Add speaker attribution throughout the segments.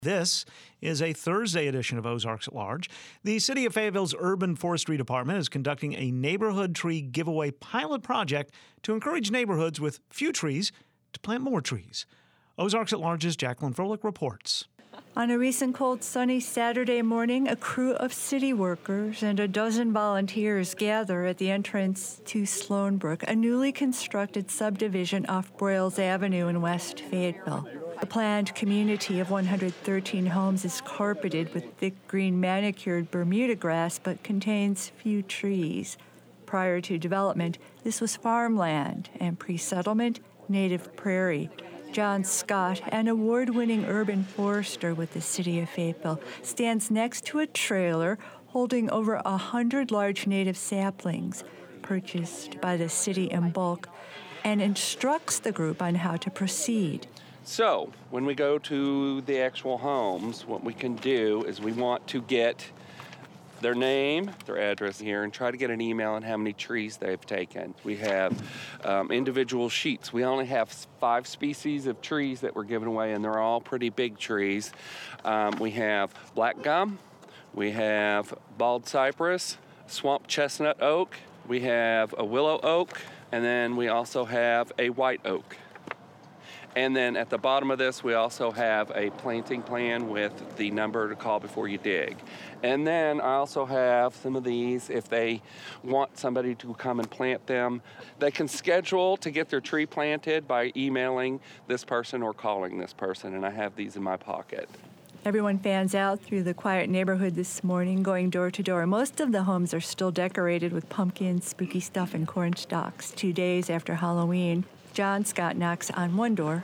Speaker 1: This is a Thursday edition of Ozarks at Large. The City of Fayetteville's Urban Forestry Department is conducting a neighborhood tree giveaway pilot project to encourage neighborhoods with few trees to plant more trees. Ozarks at Large's Jacqueline Froelich reports.
Speaker 2: On a recent cold, sunny Saturday morning, a crew of city workers and a dozen volunteers gather at the entrance to Sloanbrook, a newly constructed subdivision off Broyles Avenue in West Fayetteville. The planned community of 113 homes is carpeted with thick green manicured Bermuda grass, but contains few trees. Prior to development, this was farmland, and pre-settlement, native prairie. John Scott, an award-winning urban forester with the City of Fayetteville, stands next to a trailer holding over 100 large native saplings purchased by the city in bulk and instructs the group on how to proceed.
Speaker 3: So, when we go to the actual homes, what we can do is we want to get their name, their address here, and try to get an email on how many trees they've taken. We have individual sheets. We only have 5 species of trees that we're giving away, and they're all pretty big trees. We have black gum, we have bald cypress, swamp chestnut oak, we have a willow oak, and then we also have a white oak. And then at the bottom of this, we also have a planting plan with the number to call before you dig. And then I also have some of these, if they want somebody to come and plant them, they can schedule to get their tree planted by emailing this person or calling this person, and I have these in my pocket.
Speaker 2: Everyone fans out through the quiet neighborhood this morning, going door to door. Most of the homes are still decorated with pumpkins, spooky stuff, and corn stalks. 2 days after Halloween, John Scott knocks on one door.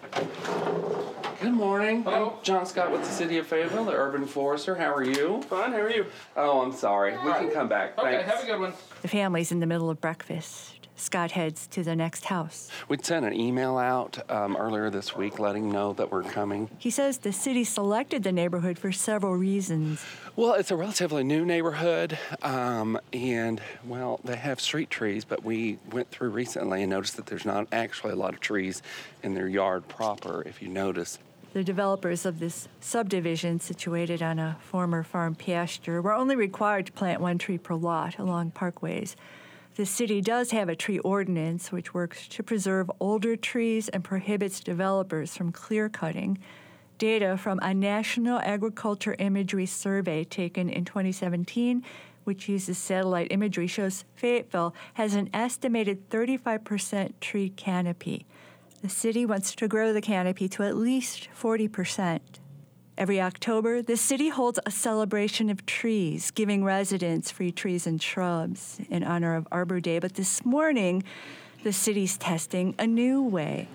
Speaker 3: Good morning.
Speaker 4: Hello.
Speaker 3: I'm John Scott with the City of Fayetteville, the urban forester. How are you?
Speaker 4: Fine, how are you?
Speaker 3: Oh, I'm sorry. We can come back.
Speaker 4: Okay,
Speaker 3: Thanks.
Speaker 4: have a good one.
Speaker 2: The family's in the middle of breakfast. Scott heads to the next house.
Speaker 3: We'd sent an email out earlier this week letting know that we're coming.
Speaker 2: He says the city selected the neighborhood for several reasons.
Speaker 3: Well, it's a relatively new neighborhood, and, well, they have street trees, but we went through recently and noticed that there's not actually a lot of trees in their yard proper, if you notice.
Speaker 2: The developers of this subdivision, situated on a former farm pasture, were only required to plant 1 tree per lot along parkways. The city does have a tree ordinance which works to preserve older trees and prohibits developers from clear-cutting. Data from a National Agriculture Imagery Survey taken in 2017, which uses satellite imagery, shows Fayetteville has an estimated 35% tree canopy. The city wants to grow the canopy to at least 40%. Every October, the city holds a celebration of trees, giving residents free trees and shrubs in honor of Arbor Day. But this morning, the city's testing a new way.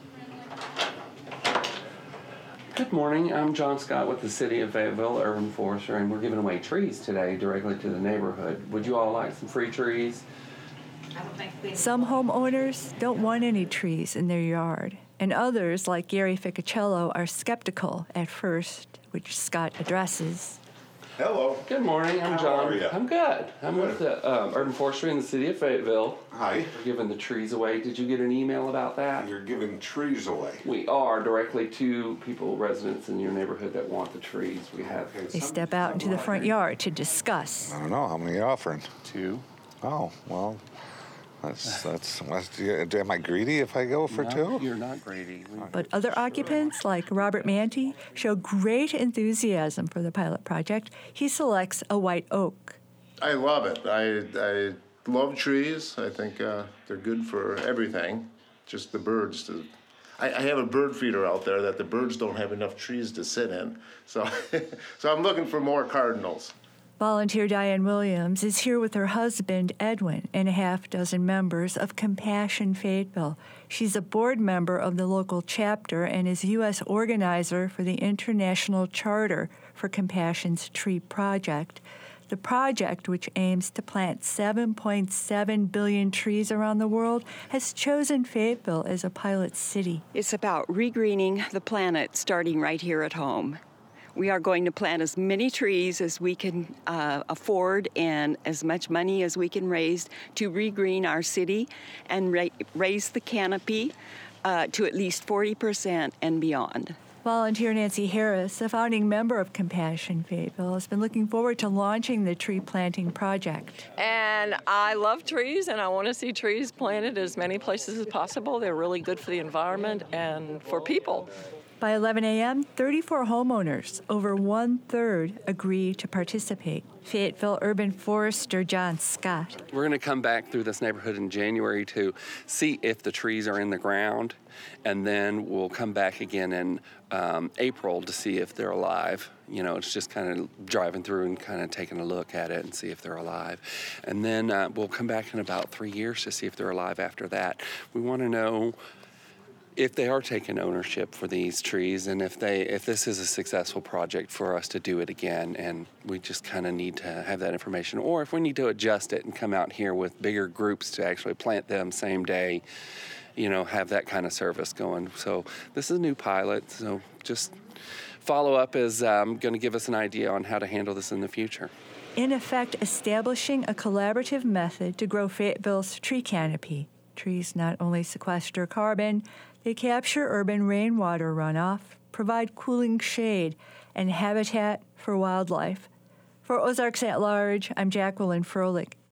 Speaker 3: Good morning. I'm John Scott with the City of Fayetteville, urban forester, and we're giving away trees today directly to the neighborhood. Would you all like some free trees?
Speaker 2: Some homeowners don't want any trees in their yard, and others, like Gary Ficacello, are skeptical at first, which Scott addresses.
Speaker 5: Hello.
Speaker 3: Good morning. I'm John.
Speaker 5: How are you?
Speaker 3: I'm good. I'm with the urban forestry in the City of Fayetteville.
Speaker 5: Hi.
Speaker 3: We're giving the trees away. Did you get an email about that?
Speaker 5: You're giving trees away.
Speaker 3: We are directly to people, residents in your neighborhood that want the trees. We have
Speaker 2: They step out into the front yard to discuss.
Speaker 5: I don't know. How many are you offering?
Speaker 3: 2.
Speaker 5: Oh, well, am I greedy if I go for
Speaker 3: No,
Speaker 5: 2?
Speaker 3: You're not greedy.
Speaker 2: But other occupants, like Robert Manty, show great enthusiasm for the pilot project. He selects a white oak.
Speaker 6: I love it. I love trees. I think they're good for everything. Just the birds. I have a bird feeder out there that the birds don't have enough trees to sit in. So, so I'm looking for more cardinals.
Speaker 2: Volunteer Diane Williams is here with her husband, Edwin, and a half dozen members of Compassion Fayetteville. She's a board member of the local chapter and is U.S. organizer for the International Charter for Compassion's Tree Project. The project, which aims to plant 7.7 billion trees around the world, has chosen Fayetteville as a pilot city.
Speaker 7: It's about regreening the planet starting right here at home. We are going to plant as many trees as we can afford and as much money as we can raise to regreen our city and raise the canopy to at least 40% and beyond.
Speaker 2: Volunteer Nancy Harris, a founding member of Compassion Fayetteville, has been looking forward to launching the tree planting project.
Speaker 4: And I love trees, and I want to see trees planted as many places as possible. They're really good for the environment and for people.
Speaker 2: By 11 a.m., 34 homeowners, over 1/3, agree to participate. Fayetteville urban forester John Scott.
Speaker 3: We're going to come back through this neighborhood in January to see if the trees are in the ground, and then we'll come back again in April to see if they're alive. You know, it's just kind of driving through and kind of taking a look at it and see if they're alive. And then we'll come back in about 3 years to see if they're alive after that. We want to know if they are taking ownership for these trees, and if this is a successful project for us to do it again, and we just kind of need to have that information, or if we need to adjust it and come out here with bigger groups to actually plant them same day, you know, have that kind of service going. So this is a new pilot, so just follow up is going to give us an idea on how to handle this in the future.
Speaker 2: In effect, establishing a collaborative method to grow Fayetteville's tree canopy. Trees not only sequester carbon, they capture urban rainwater runoff, provide cooling shade, and habitat for wildlife. For Ozarks at Large, I'm Jacqueline Froelich.